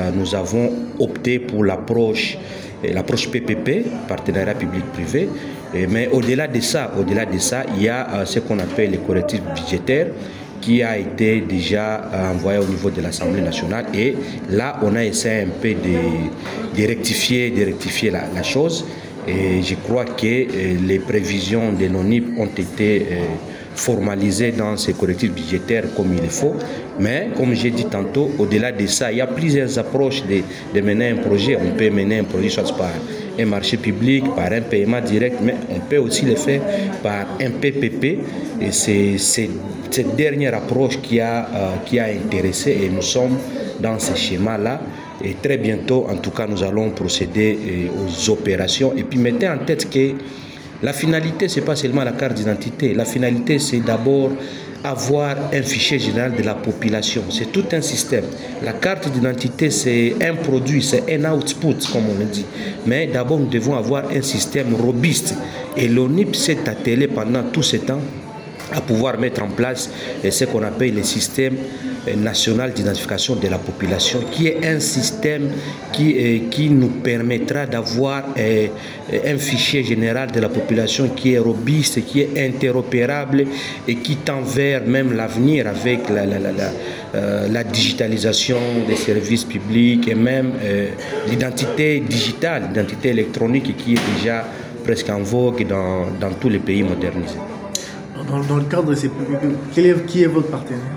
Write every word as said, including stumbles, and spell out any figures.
euh, nous avons opté pour l'approche, l'approche P P P, partenariat public-privé. Mais au-delà de ça, au-delà de ça, il y a euh, ce qu'on appelle les correctifs budgétaires qui a été déjà euh, envoyé au niveau de l'Assemblée nationale. Et là, on a essayé un peu de, de rectifier, de rectifier la, la chose. Et je crois que euh, les prévisions de l'O N I P ont été euh, formalisées dans ces correctifs budgétaires comme il le faut. Mais comme j'ai dit tantôt, au-delà de ça, il y a plusieurs approches de, de mener un projet. On peut mener un projet soit par un marché public, par un paiement direct, mais on peut aussi le faire par un P P P. Et c'est, c'est cette dernière approche qui a, euh, qui a intéressé, et nous sommes dans ce schéma-là. Et très bientôt, en tout cas, nous allons procéder euh, aux opérations. Et puis mettez en tête que la finalité, ce n'est pas seulement la carte d'identité. La finalité, c'est d'abord avoir un fichier général de la population. C'est tout un système. La carte d'identité, c'est un produit, c'est un output, comme on le dit. Mais d'abord, nous devons avoir un système robuste. Et l'O N I P s'est attelé pendant tout ce temps à pouvoir mettre en place ce qu'on appelle le système national d'identification de la population, qui est un système qui, qui nous permettra d'avoir un fichier général de la population qui est robuste, qui est interopérable et qui tend vers même l'avenir avec la, la, la, la, euh, la digitalisation des services publics et même euh, l'identité digitale, l'identité électronique qui est déjà presque en vogue dans, dans tous les pays modernisés. Dans, dans le cadre de ces P P P, quel est, qui est votre partenaire ?